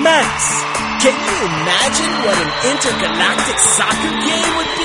Max, can you imagine what an intergalactic soccer game would be?